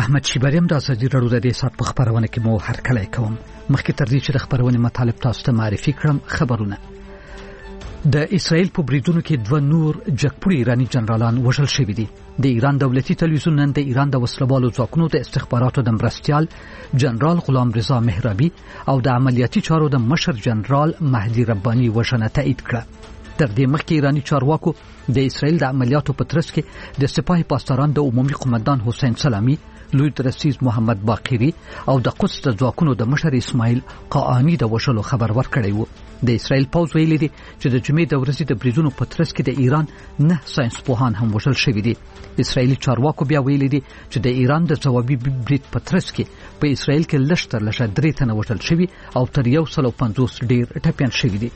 احمد شیبریم د ازادي راډیو د دې سات په خبرونه کې مو هرکلی کوم. مخکې تر دې چې د خبرونې مطالب تاسو ته معرفي کړم، خبرونه د اسرائیل په بریدونو کې 2 نور جګپوړي ایرانی جنرالان وژل شوي دي. د ایران دولتي تلویزیون نن د ایران د وسلوالو ځواکونو د استخباراتو د مرستیال جنرال غلام رضا مهرابي او د عملیاتي چارو د مشر جنرال مهدي رباني وژنه تایید کړه. تر دې مخکې ایرانی چارواکو د اسرائیل د عملیاتو په ترڅ کې د سپاه پاسداران د عمومي قومندان حسین سلامی، لوی درسیز محمد باقری او د قدس د ځواکونو د مشر اسماعیل قاانی د وژلو خبر ورکړی و. د اسرائیل پوځ ویلي دي چې د جمعې د ورځې د بریدونو په ترڅ کې د ایران 9 ساينسپوهان هم وژل شوي دي. اسرائیلي چارواکو بیا ویلي دي چې د ایران د ځوابي برید په ترڅ کې په اسرائیل کې لږ 3 تنه وژل شوي او تر 150 ډیر ټپيان شوي دي.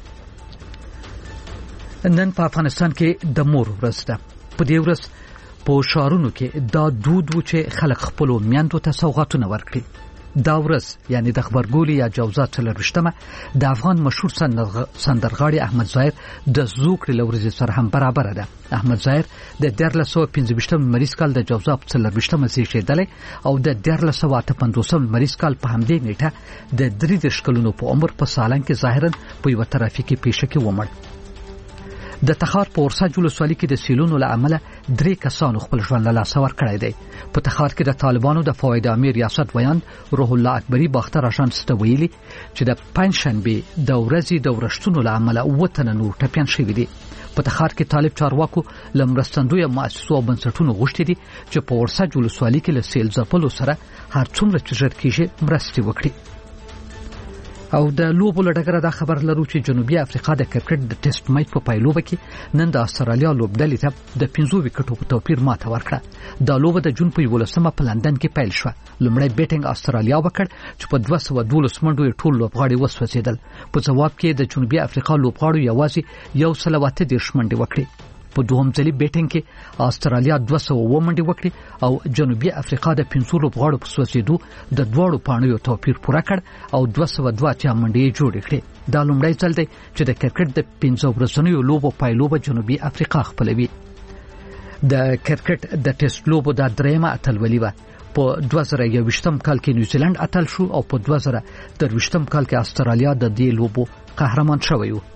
نن په افغانستان کې د مور ورځ ده. په دې ورځ په شهرونو کې دا دود و چې خلک خپل میندو ته سوغاتونه ورکړي. دا ورځ یعنی د خبرګولي یا جوزا 24مه د افغان مشهور سندرغاړي احمد ظاهر د زوکړې لورځ سره هم برابر ده. احمد ظاهر د 1315 مریض کال د جوزا 24مه زیږیدلی او د 1358 مریض کال په همدې نیټه د 33 کلونو په عمر په سالنګ کې ظاهرا په یو ترافیکي پیښه کې ومړ. د تخار په ورساج ولسوالۍ کې د سیلونو له امله 3 کسانو خپل ژوند له لاسه ورکړی دی. په تخار کې د طالبانو د فواید عامه ریاست ویاند روح الله اکبری باختر اژانس ته ویلي چې د پنځشنبه د ورځې د ورښتونو له امله 9 تنه نور ټپيان شوي دي. په تخار کې طالب چارواکو لمرستندوی مؤسسو او بنسټونو غوښتي دي چې په ورساج ولسوالۍ کې له سیل ځپلو سره هر څومره چې ژر کېږي مرستې وکړي. او د لوبو لړګره دا خبر لرو چې جنوبي افریقا د کرکټ د ټیسټ میچ په پایلوبه کې نن د استرالیا لوبډلې ته د 15 وکټو په توپیر ماته ورکړه. دا لوبه د جون په 11مه په لندن کې پیل شوه. لومړی بیټینګ استرالیا وکړ چې په 212 منډو ټول لوبغاړي وسوځیدل. په جواب کې د جنوبي افریقا لوبغاړو یوازې 130 منډې وکړې. په دوهم ځلې بیټینګ کې استرالیا 200 منډې وکړې او جنوبي افریقا د 15 لوبغاړو په سوځېدو د دوړو پاڼو توپیر پوره کړ او 202 منډې جوړې کړې. دا لومړی ځل دی چې د کرکټ د 15 ورځنیو لوبو پایلوبه جنوبي افریقا خپلوي. د کرکټ د ټیسټ لوبو د درېمه اتلولي و. په 2021 کال کې نیوزیلند اتل شو او په 2023 کال کې استرالیا د دې لوبو قهرمان شوی و.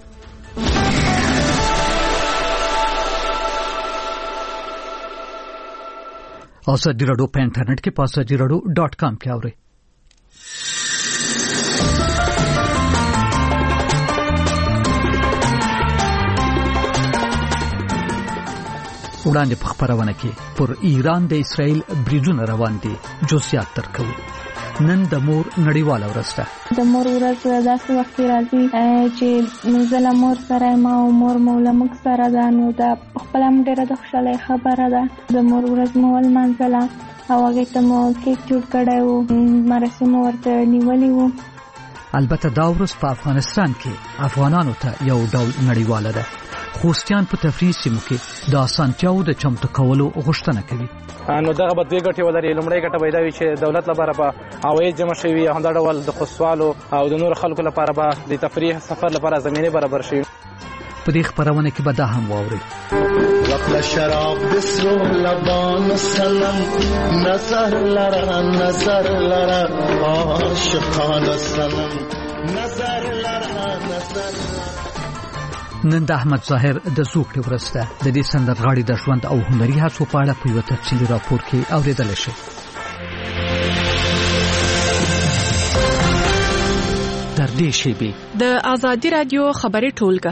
ازادي راډیو په انټرنیټ کې ازادiradio.com کې اورئ. وړاندې په خبرونه کې پر ایران د اسرائیل بریدونه روان دي. جزئیات درکوي. نن د مور نړیواله ورځ ده. د مور ورځ داسې وخت راځي چې زه مور سره ما او مور مولمک سره ده، نو دا خپل هم ډېره د خوشحالۍ خبره ده. د مور ورځ مو ولمانځله او هغې ته مو کیک جوړ کړی و، مراسم مو ورته نیولي وو. البته دا ورځ په افغانستان کې افغانانو ته یو ډول نړیواله ده. خوستیان په تفریح سیمو کې د اسانتیاو د چمتو کولو غوښتنه کوي. نو دغه به 2 ګټې ولري. لومړی ګټه به دا وي چې دولت لپاره به عواید جمع شوي، همدا ډول د خوستوالو او د نور خلکو لپاره به د تفریح سفر لپاره زمینه برابر شي. په دې خبرونه کې به دا هم واورئ. وقت شراب بسرو لبان سلام نظر لرا عاشقان سلام نظر لرا. نن د احمد ظاهر د زوکړې ورځ ده. د دې سندرغاړي د ژوند او هنري هڅو په اړه په یو تفصیلي راپور کې اورېدل شي. تر دې شیبې د ازادي رادیو خبري ټولګه.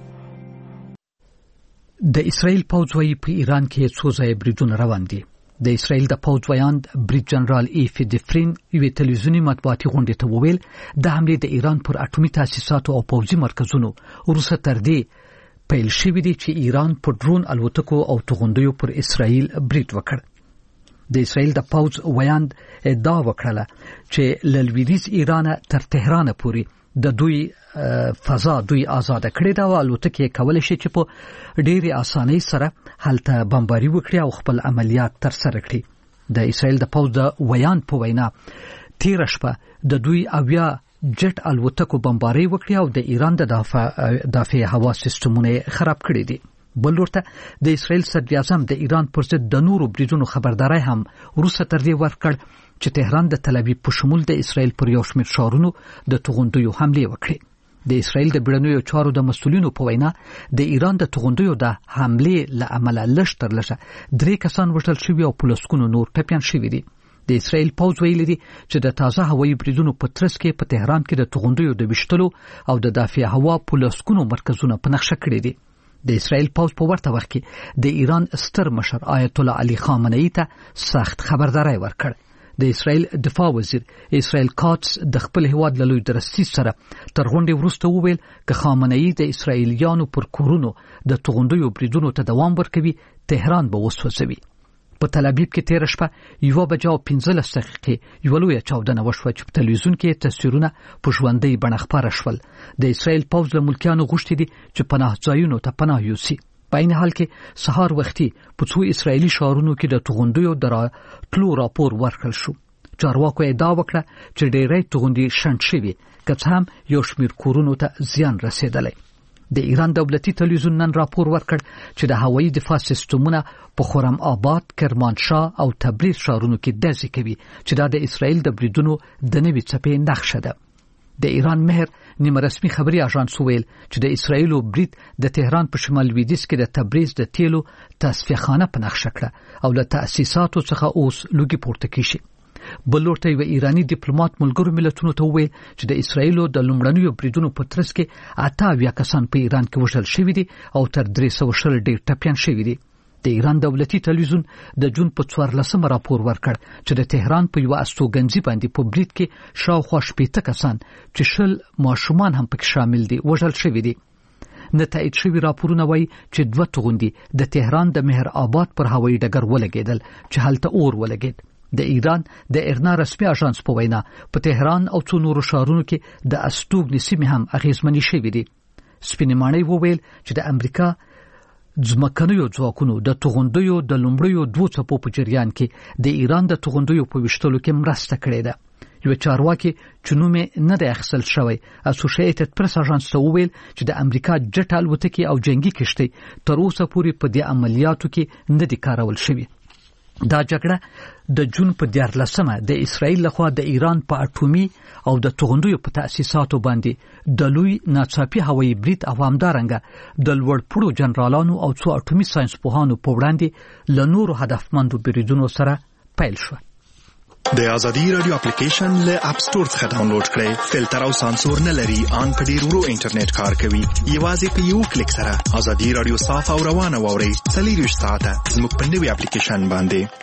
د اسرائیل پوځ وايي په ایران کې څو ځای بریدونه روان دي. د اسرائیل د پوځ ویاند بریډ جنرال ایف دیفرین یو تلویزیونی مطبوعاتي غونډه ته وویل د حمله د ایران پر اټومي تاسیساتو او پوځي مرکزونو وروسته تر دې پیل شوې دي چې ایران پر ډرون الوتکو او توغندیو پر اسرائیل برید وکړ. د اسرائیل د پوځ ویاند ادعا وکړه چې لویدیځ ایران تر تهران پورې د دوی فضا دوی آزاد کړی دا او الوتکې کولای شي چې په ډېری اسانۍ سره هلته بمباري وکړي او خپل عملیات تر سره کړي. د اسرائیل د پوځ د ویاند په وینا تیر شپه د دوی اویا جټ الوتکو بمباري وکړي او د ایران د دافع هوا سیستمونه خراب کړي دي. بل ورته د اسرائیل صدر اعظم د ایران پر ضد د نورو بریدونو خبرداري هم وروسته تر دې ورکړ چې تهران د تل ابیب په شمول د اسرائیل پر یو شمېر ښارونو د توغندیو حملې وکړې. د اسرائیل د بیړنیو چارو د مسؤلینو په وینا د ایران د توغندیو د حملې له امله لږ تر لږه 3 کسان وژل شوي او په لسګونو نور ټپیان شوي دي. د اسرائیل پوځ ویلي دي چې د تازه هوایي بریدونو په ترڅ کې په تهران کې د توغندیو د ویشتلو او د دافع هوا په لسګونو مرکزونه په نقشه کړي دي. د اسرائیل پوځ په ورته وخت کې د ایران ستر مشر آیت الله علي خامنه‌ای ته سخت خبرداري ورکړ. د اسرائیل دفاع وزیر اسرائیل کاتس د خپل هیواد له لوی درستي سره تر غونډې وروسته وویل چې خامنه‌ای د اسرائیلیانو پر کورونو د توغندیو بریدونو ته دوام ورکوي، تهران به وسوځوي. په تل ابیب کې 13 شپه 1:15 دقیقې یو لوی چاودنه وشوه چې په تلویزیون کې تصویرونه په ژوندۍ بڼه خپاره شول. د اسرائیل پوځ له ملکیانو غوښتي دي چې پناه ځایونو ته پناه یوسي. په عین حال کې سهار وختي په څو اسرائیلي ښارونو کې د توغندیو دراتلو راپور ورکړل شو. چارواکو ادعا وکړه چې ډېری توغندي شنډ شوي، که څه هم یو شمېر کورونو ته زیان رسېدلی. د ایران دولتي تلویزیون نن راپور ورکړ چې د هوایي دفاع سیستمونه په خرم آباد، کرمانشاه او تبریز ښارونو کې ډزې کوي چې دا د اسرائیل د بریدونو د نوي څپې نښه ده. د ایران مهر نیمه رسمي خبري اژانس ویل چې د اسرائیلو برید د تهران په شمال لویدیځ کې د تبریز د تیلو تصفیه خانه په نقشه کړه او له تأسیساتو څخه اوس لوګي پورته کیږي. بل ورته یو ایرانی ډیپلوماټ ملګرو ملتونو ته وویل چې د اسرائیلو د لومړنیو بریدونو په ترڅ کې 28 کسان په ایران کې وژل شوي دي او تر 300 ډیر ټپیان شوي دي. د ایران دولتي تلویزیون د جون په 14 راپور ورکړ چې د تهران په یو استوګنځي باندې په برید کې شاوخوا 80 کسان چې 10 ماشومان هم پکې شامل دي وژل شوي دي. نه تایید شوي راپورونه وایي چې 2 توغندي د تهران د مهر آباد پر هوایي ډګر ولګېدل چې هلته اور ولګېد. د ایران د ایرنا رسمي اژانس په وینا په تهران او څو نورو ښارونو کې د استوګنې سیمې هم اغیزمنې شوې دي. سپینمانۍ وویل چې د امریکا ځمکنیو ځواکونو د توغندیو د لومړیو 2 څپو په جریان کې د ایران د توغندیو په وشتلو کې مرسته کړې ده. یو چارواکي چې نوم نه دی اخیستل شوی اسوسییټډ پریس اژانس ته وویل چې د امریکا جټ الوتکې او جنگي کشتۍ تر اوسه پورې په دې عملیاتو کې نه دي کارول شوي. دا جګړه د جون په 14 د اسرائیل لخوا د ایران په اټومي او د توغندیو په تأسیساتو باندې د لوی ناڅاپي هوایي برید او همدارنګه د لوړپوړو جنرالانو او څو اټومي ساينس پوهانو په وړاندې له نورو هدفمندو بریدونو سره پیل شو. د ازادي رادیو اپلیکیشن له اپ سٹور څخه ډاونلوډ کړئ. فلټر او سانسور نه لري، ان په ډیر ورو انټرنیټ کار کوي. یوازې په یو کلیک سره ازادي رادیو صاف او روانه ووري. 24 ساعته زموږ په نوي اپلیکیشن باندې.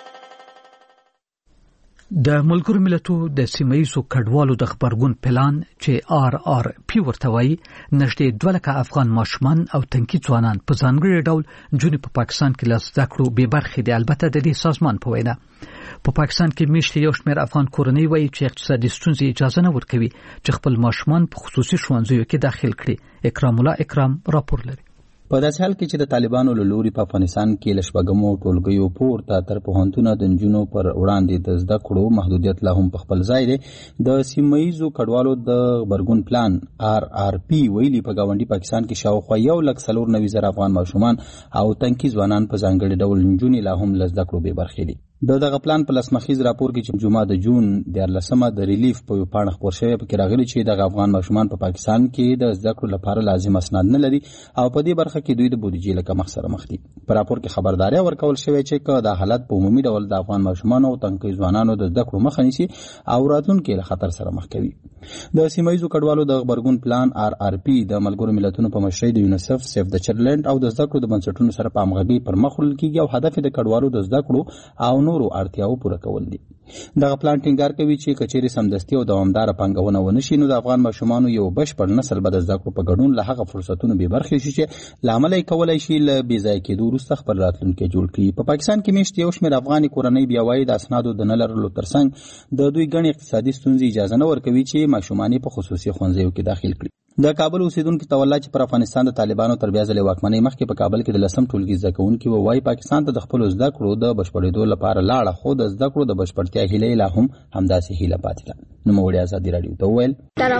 د ملګرو ملتونو د سیمه‌ییزو کډوالو د خبرګون پلان چې RRP ورته وایي نږدې 2 لک افغان ماشومان او تنکي ځوانان په ځانګړي ډول جنوبي په پاکستان کې له زده کړو بې برخې دي. البته د دې سازمان په وینا په پاکستان کې میشته یو شمېر افغان کورنۍ وایي چې اقتصادي ستونزې اجازه نه ورکوي چې خپل ماشومان په خصوصي ښوونځیو کې داخل کړي. اکرام الله اکرام راپور لري. په داسې حال کې چې د طالبانو له لوري په افغانستان کې له شپږمو ټولګیو پورته تر پوهنتونه د نجونو پر وړاندې د زده کړو محدودیت لا هم په خپل ځای دی. د سیمه‌ییزو کډوالو د غبرګون پلان RRP ویلي په ګاونډي پاکستان کې شاوخوا 1,94,000 افغان ماشومان او تنکي ځوانان په ځانګړي ډول نجونې لا هم له زده کړو بې برخې دي. دغه پلان په لسمخیز راپور کې چې جمعه د جون 14 د ریلیف په یو پاڼه خپور شوی پکې راغلي چې د افغان ماشومان په پاکستان کې د زده کړو لپاره لازم اسناد نه لري او په دې برخه کې دوی د بودیجې له کمښت سره مخ دي. په راپور کې خبرداري ورکول شوی چې دا حالت په عمومي ډول د افغان ماشومان او تنکي ځوانانو د زده کړو مخه نیسي او راتلونکي له خطر سره مخ کوي. د سیمه‌ییزو کډوالو د خبرګون پلان RRP د ملګرو ملتونو په مشرۍ د یونیسف، سیف د چایلډ او د زده کړو د بنسټونو سره په همغږي پر مخ وړل کیږي او هدف د کډوالو د زده کړو او نورو اړتیاو پوره کول دي. دغه پلان ټینګار کوي چې کچېرې سمدستي او دوامداره پانګونه ونشي نو د افغان ماشومانو یو بشپړ نسل به د زده کړو په ګډون له هغه فرصتونو بې برخې شي چې له امله یې کولی شي له بې ځایه کېدو وروسته خپل راتلونکی جوړ کړي. په پاکستان کې میاشتې یو شمېر افغاني کورنۍ بیا وایي د اسنادو د نه لرلو ترڅنګ د دوی ګڼې اقتصادي ستونزې اجازه نه ورکوي چې ماشومان په خصوصي ښوونځیو کې داخل کړي. د کابل اوسیدونکو تولا چې پر افغانستان د طالبانو تر بیا ځلې واکمنۍ مخکې په کابل کې د 10م ټولګي زده کوونکي وایي پاکستان ته د خپلو زده کړو د بشپړېدو لپاره لاړه، خو د زده کړو د بشپړتیا روغتیا هیله لا هم همداسې هیله پاتې ده. نوموړي ازادي راډیو ته وویل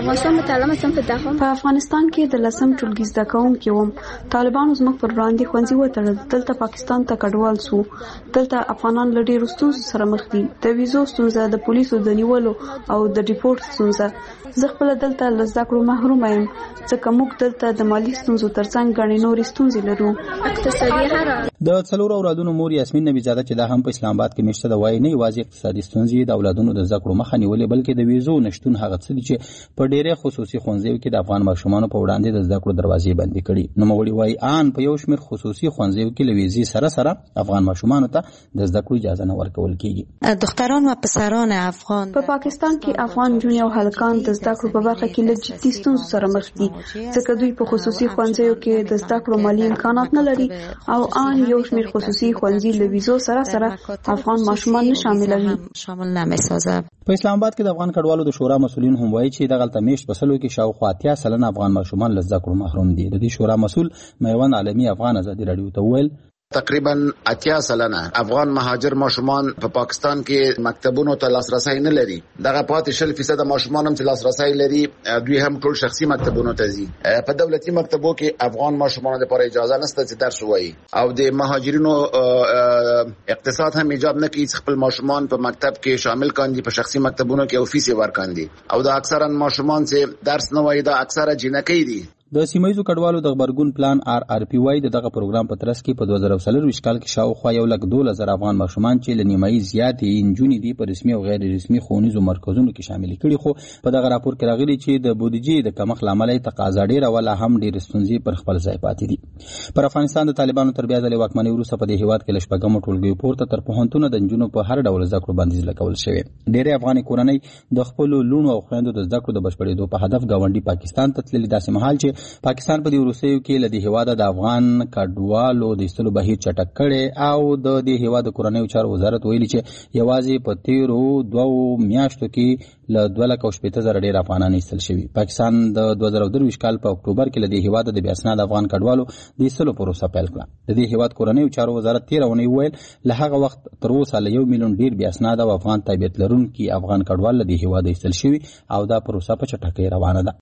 په افغانستان کې د 10م ټولګي زده کوونکي وم. طالبانو زموږ پر وړاندې ښوونځي وتړل. دلته پاکستان ته کډوال سو. دلته افغانان له ډېرو ستونزو سره مخ دي. د ویزو ستونزه، د پولیسو د نیولو او د ډیپورټ ستونزه. زه خپل دلته له زده کړو محروم یم ځکه موږ دلته د مالی ستونزو ترڅنګ ګڼې نورې ستونزې لرو. د څلورو اولادونو مور یاسمین نبیزاده چې دا هم په اسلام آباد کې میشته ده وایي نه یوازې اقتصادي ستونزې د اولادونو د زده کړو مخه نیولې بلکې د ویزو نشتون هغه څه دي چې په ډېرې خصوصي ښوونځیو کې د افغان ماشومانو په وړاندې د زده کړو دروازې بندې کړي. نوموړي وایي ان په یو شمېر خصوصي ښوونځیو کې له ویزې سره افغان ماشومانو ته د زده کړو اجازه نه ورکول کېږي. دختران و پسران افغان په پاکستان کې افغان نجونې او هلکان د زده کړو په برخه کې له جدي ستونزو سره مخ دي ځکه دوی په خصوصي ښوونځیو کې د زده کړو مالي امکانات نه لري او ان یو شمېر خصوصي ښوونځي له ویزو سره افغان ماشومان نه شاملوي. په اسلام آباد کې د افغان کډوالو د شورا مسؤلین هم وایي چې دغلته میشت بسلو کې شاوخوا 80% افغان ماشومان له زده کړو محروم دي. د دې شورا مسؤل میوند عالمي افغان ازادي راډیو ته وویل تقریبا 80% افغان مهاجر ماشومان په پاکستان کې مکتبونو ته لاسرسي نه لري. دغه پاتې 40% ماشومان هم چې لاسرسي لري دوی هم ټول شخصي مکتبونو ته ځي. په دولتي مکتبو کې افغان ماشومان لپاره اجازه نشته چې درس ووایي او د مهاجرینو اقتصاد هم ایجاب نه کوي خپل ماشومان په مکتب کې شامل کاندي په شخصي مکتبونو کې او فیس ورکاندي او دا اکثرا ماشومان چې درس نه وایي دا اکثره جنکۍ دي. د سیمایي کډوالو د خبرګون پلان RRPY دغه پروګرام په ترڅ کې په 2024 کال کې شاوخوا 1,12,000 افغان ماشومان چې له نیمایي زیاتې نجونې دي په رسمي او غیر رسمي ښوونیزو مرکزونو کې شامل کړي. خو په دغه راپور کې راغلي چې د بودیجې د کمښت لامل تقاضا ډېره ولا هم ډېر ستونزې پر خپل ځای پاتې دي. پر افغانستان د طالبانو تر بیا ځلې واکمنۍ وروسته په دې هیواد کې له شپږمو ټولګیو پورته تر پوهنتونه د نجونو په هر ډول زده کړو بندیز لګول شوی. ډېرې افغاني کورنۍ د خپلو لوڼو او خویندو د زده کړو د بشپړېدو په هدف ګاونډي پاکستان ته تللي داسې مهال چې پاکستان په روسیو کې له دې هیواده د افغان کډوالو د ایستلو بهیر چټک کړي او د دې هیواد کورنیو چارو وزارت ویلي چې یوازې په تیرو 2 میاشتو کې له 2,80,000 ډېر افغانان ایستل شوي. پاکستان د 2023 کال په اکتوبر کې له دې هیواده د بې اسناده افغان کډوالو د ایستلو پروسه پیل کړه. د دې هیواد کورنیو چارو وزارت 13 اونۍ ویل له هغه وخت تر اوسه له 1 میلیون ډېر بې اسناده او افغان تابعیت لرونکي افغان کډوال له دې هیواده ایستل شوي او دا پروسه په چټکۍ روانه ده.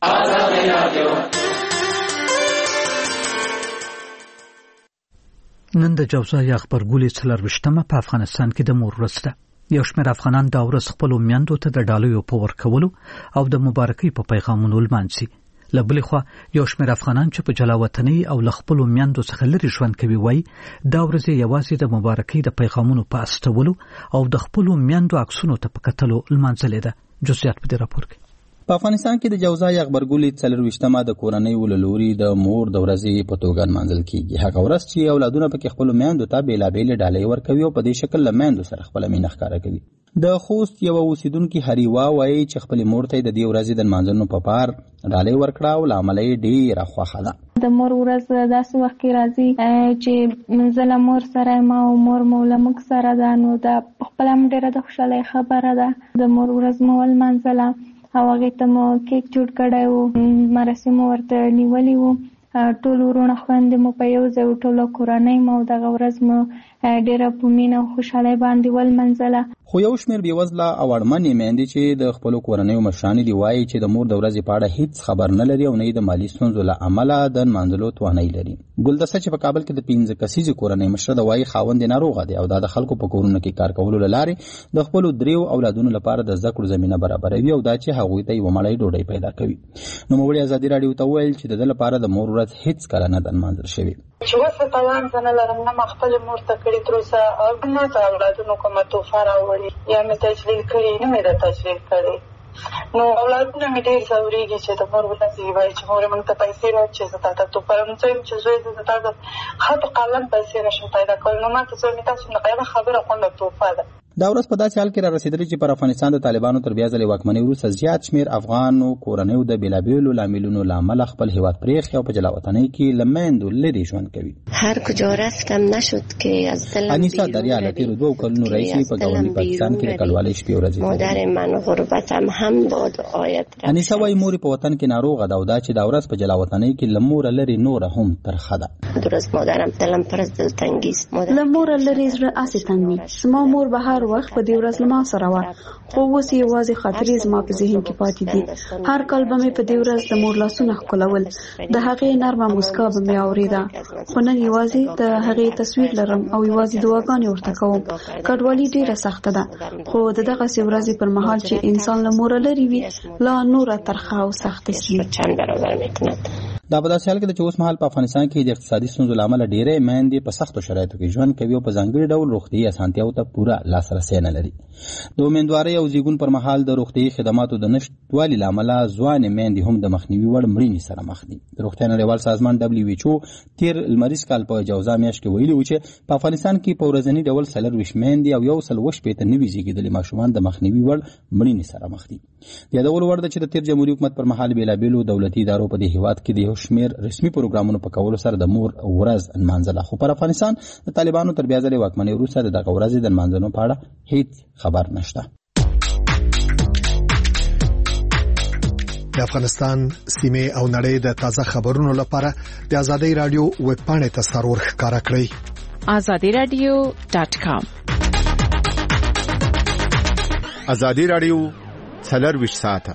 نن د جوزا یا خبرګولې 24مه په افغانستان کې د مور ورځ ده. یو شمېر افغانان دا ورځ خپلو میندو ته د ډالیو په ورکولو او د مبارکۍ په پیغامونو لمانځي. له بلې خوا یو شمېر افغانان چې په جلا وطنۍ او له خپلو میندو څخه لرې ژوند کوي وایي دا ورځ یوازې د مبارکۍ د پیغامونو په استولو او د خپلو میندو عکسونو ته په کتلو لمانځلې ده. جزئیات په دې راپور کې. په افغانستان کې د جوزا یا خبرګولې 24مه د کورنیو له لوري د مور د ورځې په توګه نمانځل کېږي. هغه ورځ چې اولادونه پکې خپلو میندو ته بېلابېلې ډالۍ ورکوي او په دې شکل له میندو سره خپله مینه ښکاره کوي. د خوست یوه اوسیدونکي هریوا وایي چې خپلې مور ته یې د دې ورځې د نمانځنو په پار ډالۍ ورکړه او له امله یې ډېره خوښه ده. د مور ورځ داسې وخت کې راځي چې زه له مور سره یم او مور مو له موږ سره ده نو دا پخپله هم ډېره د خوشحالۍ خبره ده. د مور ورځ مو ولمانځله او هغې ته مو کیک جوړ کړی و، مراسم مو ورته نیولي وو، ټول وروڼه خویندې مو په یو ځای و، ټوله کورنۍ مو دغه ورځ مو ډېره په مینه او خوشحالۍ باندې ولمانځله. خو یو شمېر بېوزله او اړمنې میندې چې د خپلو کورنیو مشرانې دي وایي چې د مور د ورځې په اړه هیڅ خبر نه لري او نه یې د مالي ستونزو له امله د نمانځلو توانایي لري. ګلدسته چې په کابل کې د 15 کسیزې کورنۍ مشره ده وایي خاوند یې ناروغه دی او دا د خلکو په کورونو کې کار کولو له لارې د خپلو 3 اولادونو لپاره د زده کړو زمینه برابروي او دا چې هغوی ته یوه مړۍ ډوډۍ پیدا کوي. نوموړي ازادي راډیو ته وویل چې د ده لپاره د مور ورځ هیڅ کله نه ده نمانځل شوې. چې وسه توان زه نه لرم، نه ما خپلې مور ته کړي تر اوسه او نه ته اولادونو کومه تحفه راوړې یا مې تجلیل کړي، نه مې ده تجلیل کړي. نو اولادونه مې ډېر ځورېږي چې د مور ورځ یې وایي چې مورې موږ ته پیسې راوړه چې زه تا ته تحفه راوړم. زه یم چې زوی زه تا ته خط و قلم پیسې نشم پیدا کولی، نو ما ته زوی مې تاسو نه یوه خبره غونډه تحفه ده. دا ورځ په داسې حال کې را رسېدلې چې پر افغانستان د طالبانو تر بیا ځلې واکمنۍ وروسته زیات شمېر افغانو کورنیو د بېلابېلو لاملونو له امله خپل هېواد پرېښی او په جلا وطنۍ کې له میندو لرې ژوند کوي. هر کجا رفتم نشد که از دلم انیسا دریا له تېرو 2 کلونو راهیسې په ګاونډي پاکستان کې د کډوالۍ شپې ورځې مادر من غربتم هم باد آید رفتم. انیسا وایي مور په وطن کې ناروغه ده او دا چې دا ورځ په جلا وطنۍ کې له موره لرې نوره هم ترخه ده. درست مادرم دلم پر از دلتنگی است. له موره لرې زړه هسې تنګ وي. زما مور به هر هر وخت په دې ورځ لما سره و، خو اوس یوازې خاطرې زما په ذهن کې پاتې دي. هر کال به مې په دې ورځ د مور لاسونه ښکلول، د هغې نرمه مسکا به مې اورېده. خو نن یوازې د هغې تصویر لرم او یوازې دعاګانې ورته کوم. کډوالي ډېره سخته ده، خو د دغسې ورځې پر مهال چې انسان له موره لرې وي لا نوره ترخه او سخته شي. دا په داسې حال کې چې اوس مهال په افغانستان کې د اقتصادي ستونزو له امله ډېرې میندې په سختو شرایطو کې ژوند کوي او په ځانګړي ډول روغتیايي اسانتیاوو ته پوره لاسرسی نه لري. د امیندوارۍ او زیږون پر مهال د روغتیايي خدماتو د نشتوالي له امله ځوانې میندې هم د مخنیوي وړ مړینې سره مخ دي. د روغتیا نړیوال سازمان WHO تیر لمریز کال په جوزا میاشت کې ویلي و چې په افغانستان کې په ورځني ډول 24 میندې او 160 نوي زیږیدلي ماشومان د مخنیوي وړ مړینې سره مخ دي. د یادولو وړ ده چې د تیر جمهوریت حکومت پر مهال بیلابیلو دولتي ادارو په دې هیواد کې د یو شمېر رسمي پروګرامونو په کولو سره د مور ورځ نمانځله، خو پر افغانستان د طالبانو تر بیا ځلې واکمنۍ وروسته د دغه ورځې د نمانځنو په اړه هیڅ خبر نشته. د افغانستان سیمه او نړۍ د تازه خبرونو لپاره د آزادۍ رادیو ویب پاڼې ته سرور ښکارا کړئ. azadiradio.com. آزادۍ رادیو 24 ساعته.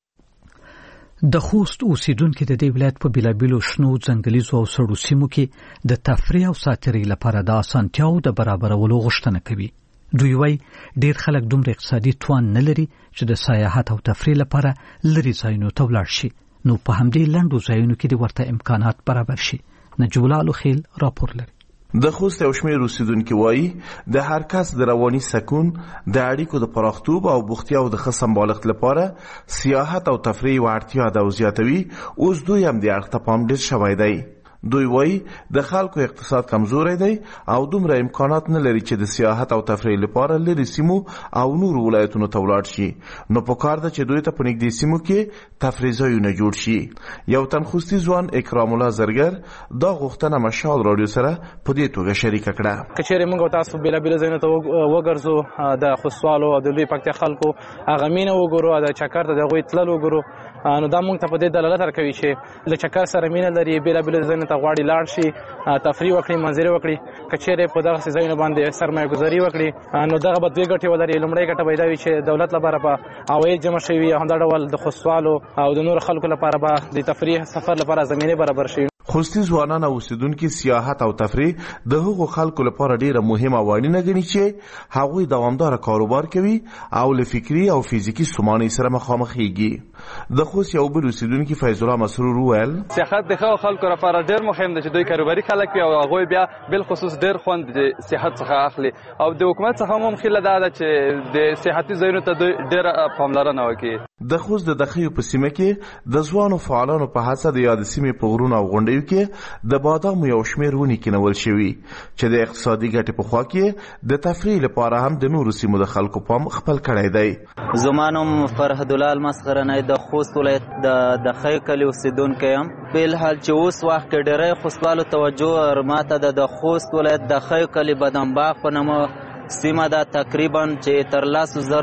د خوست اوسیدونکو د دې ولایت په بیلابیلو شنو ځنګلیزو او سړو سیمو کې د تفریح او ساتیرۍ لپاره د اسانتیاو د برابرولو غوښتنه کوي. دوی وايي ډېر خلک دومره اقتصادي توان نه لري چې د سیاحت او تفریح لپاره لرې ځایونو ته ولاړ شي، نو په همدې لنډو ځایونو کې د ورته امکانات برابر شي. نجیب الله الخیل راپور لري. د خوست او شمېر اوسیدونکو وایي د هر کس د رواني سکون، د اړیکو د پراختوب او بوختیا او د ښه سمبالښت لپاره سیاحت او تفریح اړتیا ده او زیاتوي. اوس دوی هم د اړخ ته پام ډېر شوی دی. دوی وایي د خلکو اقتصاد کمزوری دی او دومره امکانات نه لري چې د سیاحت او تفریح لپاره لرې سیمو او نورو ولایتونو ته ولاړ شي، نو پکار ده چې دوی ته په نږدې سیمو کې تفریح ځایونه جوړ شي. یو تن خوستي ځوان اکرام الله زرګر دا غوښتنه مشال رادیو سره په دې توګه شریکه کړه. که چیرې موږ تاسو په بیلابیلو ځایونو ته وګرځو، د خوستوالو او د لوی پکتیا خلکو هغه مینه وګورو، د چکر ته د هغوی تلل وګورو، نو دا موږ ته په دې دلالت ورکوي چې له چکر سره مینه لري، بیلابیلو ځایونو ته غواړي لاړ شي، تفریح وکړي، منظرې وکړي. که چیرې په دغسې ځایونو باندې سرمایه ګذاري وکړي، نو دغه به دوې ګټې ولري. لومړۍ ګټه به دا وي چې دولت لپاره به عواید جمع شوي وي، همدا ډول د خوستوالو او د نورو خلکو لپاره به د تفریح سفر لپاره زمینې برابر شي. خوستي ځوانان او اوسیدونکو سیاحت او تفریح د هغو خلکو لپاره ډیره مهمه او اړینه ګڼي چې هغوی دوامدار کاروبار کوي او له فکري او فزیکي ستونزو سره مخامخېږي. د خوست یو بل اوسیدونکو فیض الله مسرور وویل سیاحت د خلکو لپاره ډیر مهم دی چې دوی کاروباري خلک وي او هغوی بیا بل خصوص ډیر خوند د سیاحت څخه اخلي، او د حکومت څخه هم خیله ده چې د سیاحتي ځایونو ته دوی ډیر پاملرنه وکړي. د خوست د دخیو په سیمه کې د ځوانو فعالانو په هڅه د یاد سیمې په غرونو او غونډیو کې د بادامو یو شمېر ونې کینول شوي چې د اقتصادي ګټې په خوا کې د تفریح لپاره هم د نورو سیمو د خلکو پام خپل کړی دی. زما نوم فرهد الله المسخرنی د خوست ولایت د دخیو کلي اوسیدونکی یم. بلحال چې اوس وخت کې ډېری خوستوالو توجه ماته د خوست ولایت د دخیو کلي بادام باغ په نامه سیمه ده، تقریبا چې تر 10,000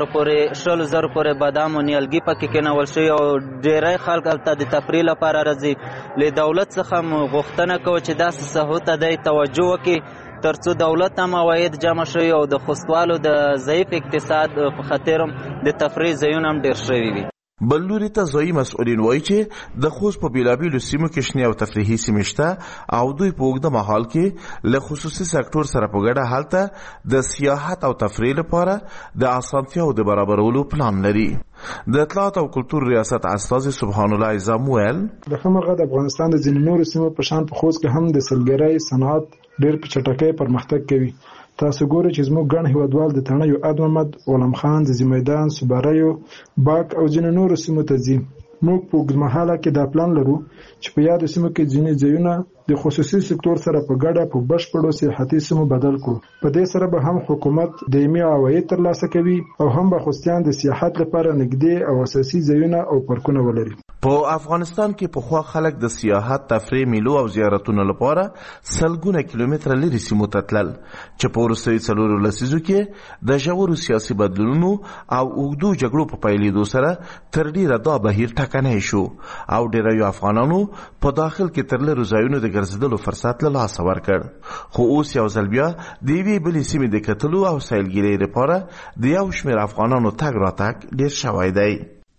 پورې بادام او نیالګي پکې کینول شوي او ډېری خلک هلته د تفریح لپاره راځي. له دولت څخه غوښتنه کوو چې داسې ساحو ته دی توجه وکړي ترڅو دولت هم عواید جمع شوي او د خوستوالو د ضعیف اقتصاد په خاطر هم د تفریح ځایونه هم ډېر شوي وي. بل لوري ته ځایي مسؤلین وایي چې د خوست په بیلابیلو سیمو کې شنې او تفریحي سیمې شته او دوی په اوږده مهال کې له خصوصي سکتور سره په ګډه هلته د سیاحت او تفریح لپاره د اسانتیاو د برابرولو پلان لري. د اطلاعات او کلتور ریاست استازي سبحان الله اعظم ویل د همغه د افغانستان د ځینو نورو سیمو په شان په خوست کې هم د سلګرۍ صنعت ډېر په چټکۍ پرمختګ کوي. تاسو ګورئ چې زموږ ګڼ هیوادوال د تڼیو اد محمد، غلام خان، ځاځي میدان، صبریو، باک او ځینو نورو سیمو ته ځي. موږ په اوږدمهاله کې دا پلان لرو چې په یادو سیمو کې ځینې ځایونه د خصوصي سکتور سره په ګډه په بشپړو سیاحتي سیمو بدل کړو. په دې سره به هم حکومت دایمي عواید ترلاسه کوي او هم به خوستیان د سیاحت لپاره نږدې او اساسي ځایونه او پارکونه ولري. په افغانستان کې پخوا خلک د سیاحت، تفریح، میلو او زیارتونو لپاره سلګونه کیلومتره لرې سیمو ته تلل چې په وروستیو 4 لسیزو کې د ژورو سیاسي بدلونونو او اوږدو جګړو په پیلېدو سره تر ډیره دا بهیر ټکنی شو او ډیرو افغانانو په داخل کې تر لرو ځایونو د ګرځېدلو فرصت له لاسه ورکړ. خو اوس یو ځل بیا د یوې بلې سیمې د کتلو او سیلګرۍ لپاره د یو شمېر افغانانو تګ راتګ ډیر شوی دی.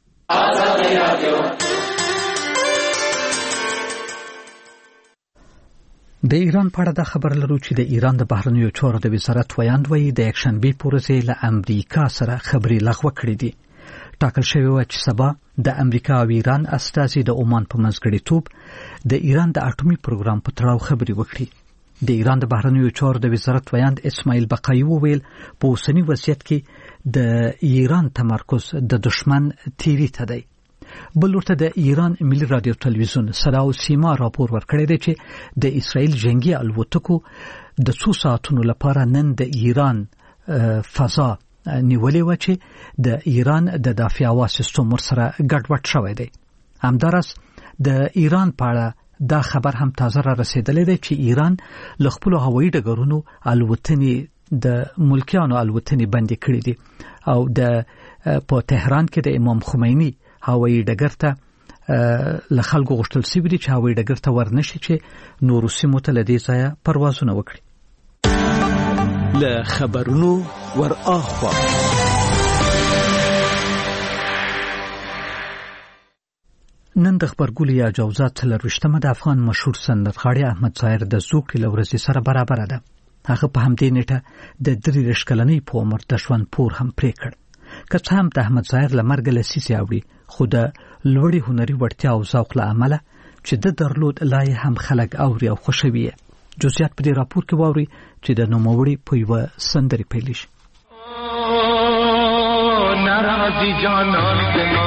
د ایران په اړه دا خبر لرو چې د ایران د بهرنیو چارو د وزارت ویاند وایي د یکشنبې په ورځ له امریکا سره خبرې لغوه کړې دي. ټاکل شوی و چې سبا د امریکا او ایران استازي د عمان په منځګړیتوب د ایران د اټومي پروګرام په تړاو خبرې وکړي. د ایران د بهرنیو چارو د وزارت ویاند اسماعیل بقایي وویل په اوسني وضعیت کې د ایران تمرکز د دشمن تیری ته دی. بل ورته د ایران ملي رادیو تلویزیون صدا او سیما راپور ورکړی دی چې د اسرائیل جنگي الوتکو د 2 ساعتونو لپاره نن د ایران فضا نیولې و چې د ایران د دفاع هوا سیستم سره ګډوډ شوی دی. همدارس د ایران په اړه دا خبر هم تازه را رسیدلی دی چې ایران له خپل هوایي ډګرونو الوتنې د ملکیانو الوتنې بندي کړې دي او د په تهران کې د امام خمینی هوایي ډګر ته له خلکو غوښتل شوي دي چې هوایي ډګر ته ورنشي چې نورو سیمو ته له دې ځایه پروازونه وکړي. له خبرونو ور اخوا نن د خبرګولي یا جوزات 23مه د افغان مشهور سندرغاړي احمد ظاهر د زوکړې له ورځې سره برابر ده. هغه په همدې نیټه د 33 کلنۍ په عمر د ژوند پور هم پرې کړ. که څه هم د احمد ظاهر له مرګه لسیسې اوړي خو د لوړې هنري وړتیا او ذوق له امله چې د درلود لا یې هم خلک اوري او خوښوي. جزئیات په دې راپور کې واوري چې د نوموړي په یوه سندرې پیل شي. ناراضي جانان زما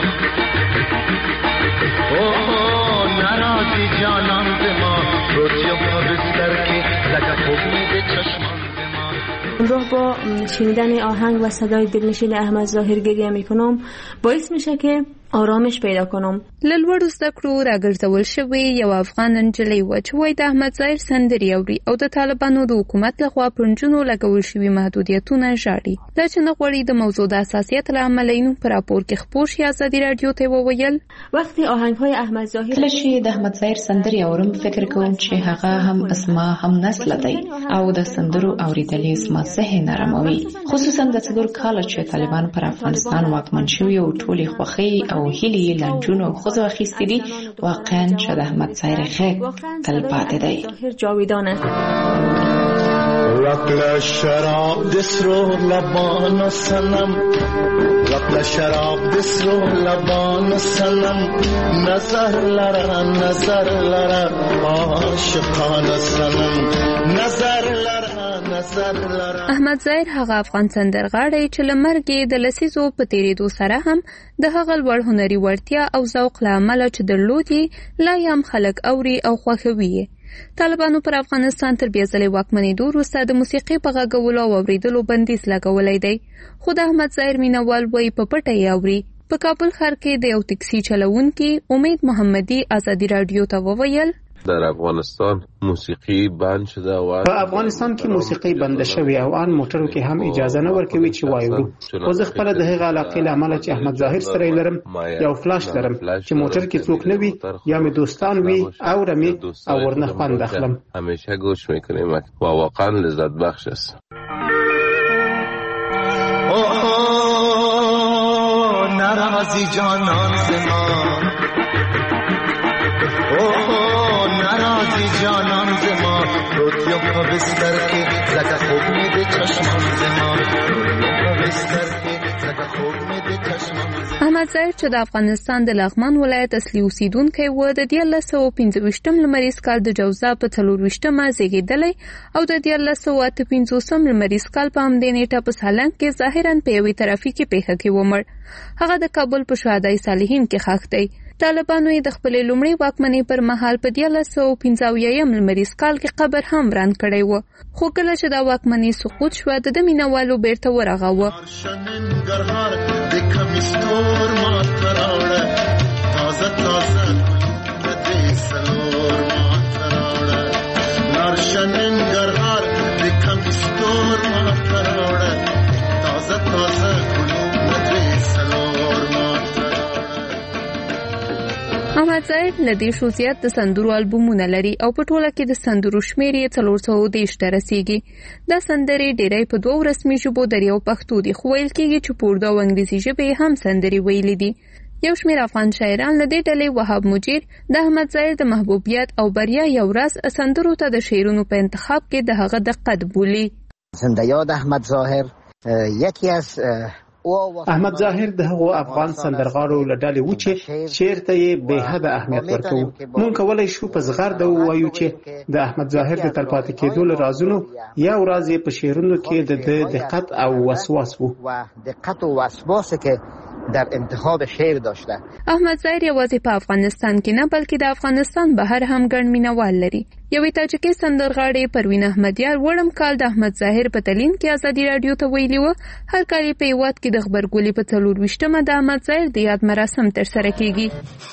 ناراضي جانان زما روزی په بستر کې لکه خوب مې د چشمان همراه با شنیدن آهنگ و صدای دلنشین احمد ظاهر گریه میکنم باعث میشه که آرامش پیدا کنم. لوړو زده کړو راګرځول شوی یو افغان نجلۍ و چې وایي د احمد ظاهر سندرې اوري او د طالبانو د حکومت لخوا پر نجونو لګول شوي محدودیتونه ژاړي. دا چې نه غواړي د موضوع د حساسیت له امله اینو په راپور کې خپور شي. ازادي راډیو ته وویل وقتی آهنگ‌های احمد ظاهر کله چې د احمد ظاهر سندرې اورم فکر کوم چې هغه هم اسما هم نسل دی او د سندرو اوریدل اسما ذهن آراموي، خصوصا د 4 کال چې طالبان پر افغانستان واکمن شوی او ټولې خوښي او هیلې لنجونو خو اخیستې دي. واقعا چې د احمد ظاهر غږ تل پاتې دی. جاویدانه رقل شراب دسرو لبان سنم رقل شراب دسرو لبان سنم نظر لرا عاشقان سنم نظر لرا. احمد ظاهر هغه افغان سندرغاړی چې له مرګې د لسیزو په تیریدو سره هم د هغه لوړ هنري وړتیا او ذوق له امله چې درلود یې لا هم خلک اوري او خوښوي یې. طالبانو پر افغانستان تر بیا ځلې واکمنېدو وروسته د موسیقۍ په غږولو او اورېدلو بندیز لګولی دی، خو د احمد ظاهر مینوال وایي په پټه یې اوري. په کابل ښار کې د یو ټکسي چلوونکي امید محمدي ازادي راډیو ته وویل در افغانستان موسیقي بند شده و په افغانستان کې موسیقي بند شوی او ان موټرو کې هم اجازه نه ورکوي چې وایو. خو زه خپل د هغه علاقې له امله چې احمد ظاهر سره لرم یو فلاش لرم چې موټر کې څوک نه وي یا مې دوستان وي او رمي او ورنه خوند اخلم. همیشه گوش میکنیم و واقعا لذت بخش است. ناراضی جانان زما ناراضی جانان زما روتیو په بستر کې لکه خوب مې د چشمان زما په بستر کې لکه خوب مې د چشمان. احمد ظاهر چې د افغانستان د لغمان ولایت اصلي اوسیدونکی و، د 1925 لمریز کال د جوزا په 24مه زیږېدلی او د 1958 لمریز کال په همدې نیټه په سالنګ کې ظاهراً په یوې ترافیکي پیښه کې ومړ. هغه د کابل په شهدای صالحین کې ښخ دی. طالبانو یې د خپلې لومړۍ واکمنۍ پر مهال په 1995 لمریز کال کې قبر هم وران کړی و، خو کله چې دا واکمنۍ سقوط شوه د مینوالو بیرته ورغاوه. تازه تازه ندی سلور ما تراوڑه لارشن نگرهار دکم استور ما تراوڑه تازه تازه ندی سلور ما احمد ظاهر لدې شو زیات د سندرو البومونه لري او په ټوله کې د سندرو شمېر یې 430 ته رسیږي. دا سندرې ډېری په 2 رسمي ژبو د یو پښتو دي، خو ویل کېږي چې په اردو او انګلیسي ژبې هم سندرې ویلي دي. یو شمېر افغان شاعران له دې ډلې وهاب مجیر د احمد ظاهر د محبوبیت او بریا یو راز سندرو ته د شعرونو په انتخاب کې د هغه دقت بولي. زنده یاد احمد ظاهر یکی از احمد ظاهر د هغو افغان سندرغاړو له ډلې و چې شعر ته یې بې حده اهمیت ورکوو. مونږ کولی شو په زغرده ووایو چې د احمد ظاهر د تلپاتې کېدو له رازونو یو راز یې په شعرونو کې د دقت او وسواس و. دقت و وسواسی که در انتخاب شعر داشته. احمد ظاهر یوازې په افغانستان کې نه بلکې د افغانستان بهر هم ګڼ مینوال لري. یوې تاجکي سندرغاړې پروین احمدیار وړم کال د احمد ظاهر په تلین کې ازادي رادیو ته ویلي و هر کال په هیواد کې د خبرګولۍ په 24مه د احمد ظاهر د یاد مراسم ترسره کیږي.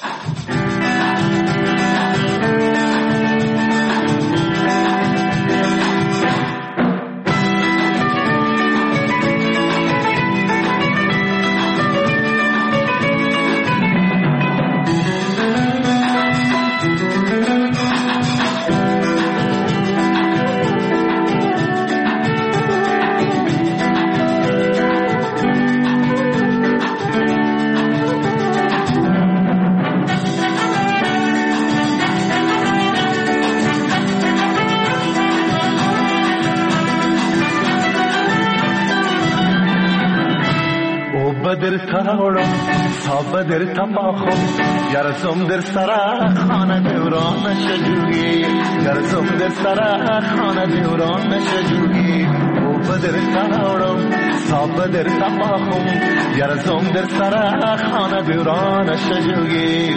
بدر تراوڑم تا بدر تپاخم گرزم در سرا خانه دوران شجوگی گرزم در سرا خانه دوران شجوگی او بدر تراوڑم تا بدر تپاخم گرزم در سرا خانه دوران شجوگی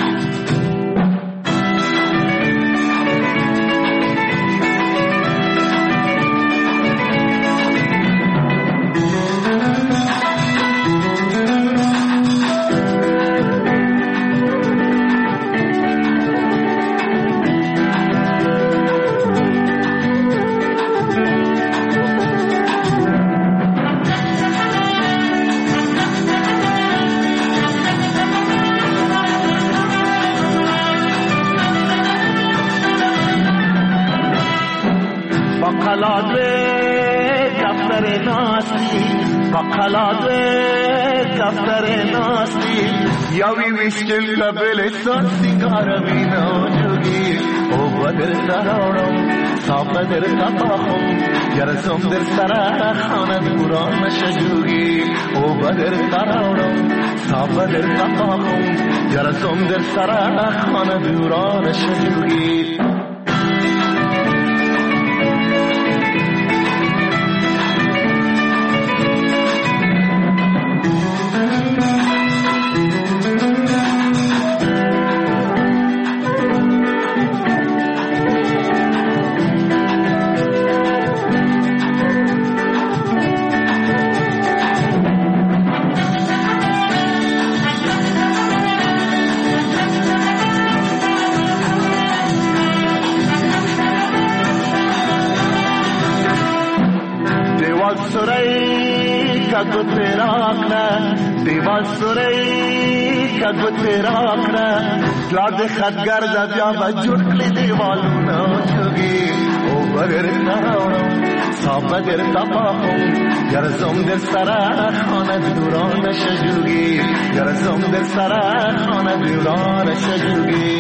یاوی ویشتل قبل سان سنگار مینا جوگی او بدر تراوڑم تا بدر تپاخم گرزم در سرا خانه دوران شجوگی او بدر تراوڑم تا بدر تپاخم گرزم در سرا خانه دوران شجوگی لاد خدگر بیا بجوړ کړی دیوالونه جوګي او بدر تراوړم تا بدر تپاخم گرزم در سرا خانه دوران شجوگی گرزم در سرا خانه دوران شجوگی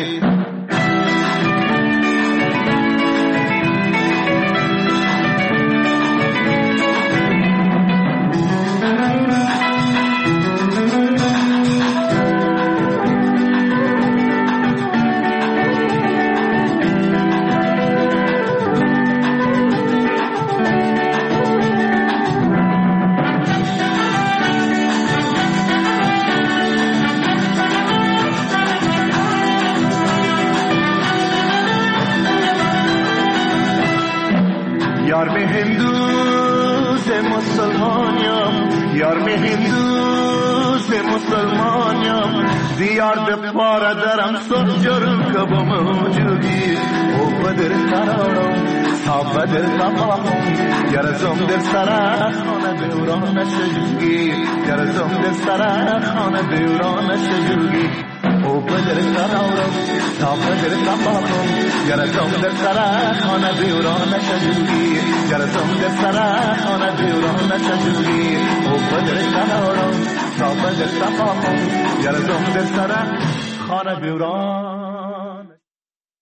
یار میں ہندو سے مسلمان یار میں ہندو سے مسلمان دیار به پاره درم سنجر که با موجودی او بدر قرارم صاحب دل تمام گرزم در سر خانه دوران نشجوگی گرزم در سر خانه دوران نشجوگی او بدر قرارم صاحب دل تمام گرزم در سر خانه دوران نشجوگی گرزم در سر خانه دوران نشجوگی او بدر قرارم صاحب دل تمام گرزم در سر خانه دوران